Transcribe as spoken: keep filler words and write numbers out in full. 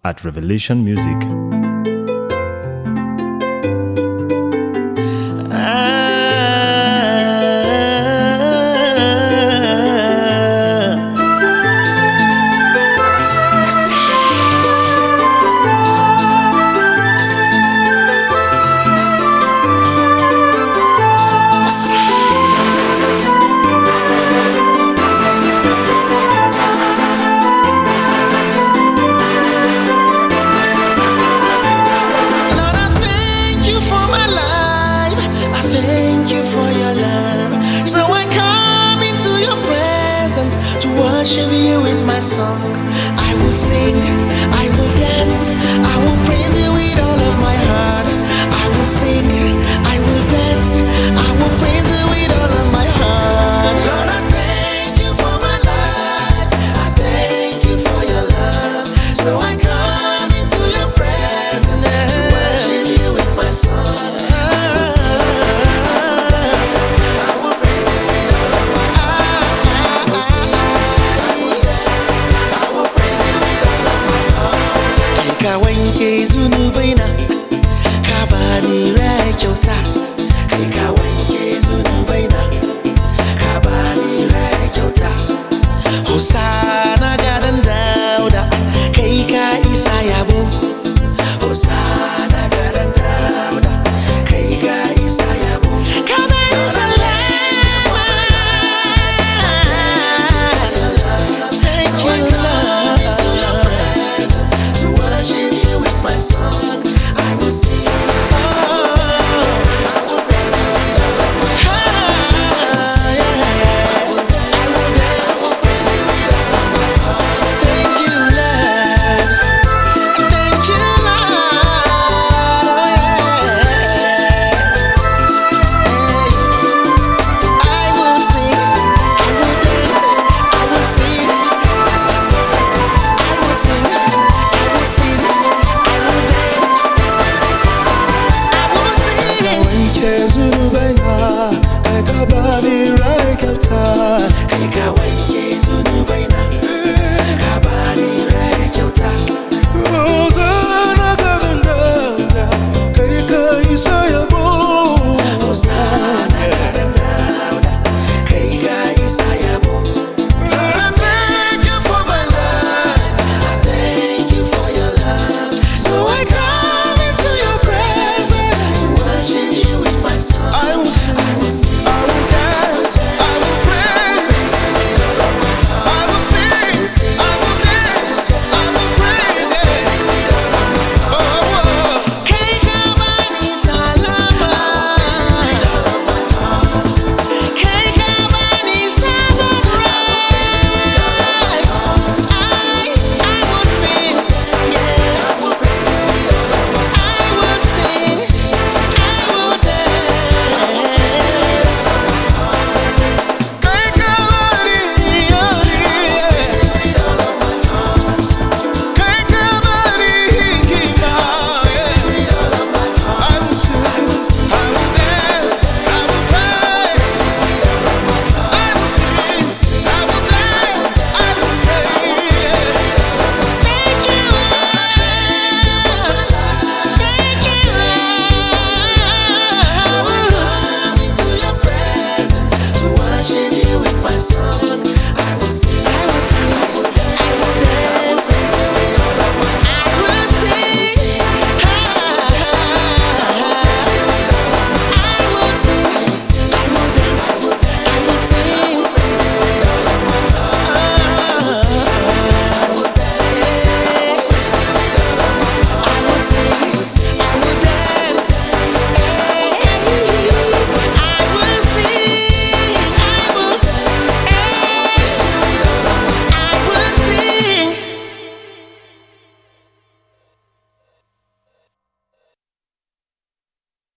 at Revelation Music. To worship you with my song, I will sing, I will dance, I will praise you with all of my heart. I will sing, I will dance, I will praise you with all of my heart. Lord, I thank you for my life, I thank you for your love. So I come into your presence to worship you with my song. I will sing, I will dance, I will praise you with all of my heart. I will sing, Ka wanke zunubai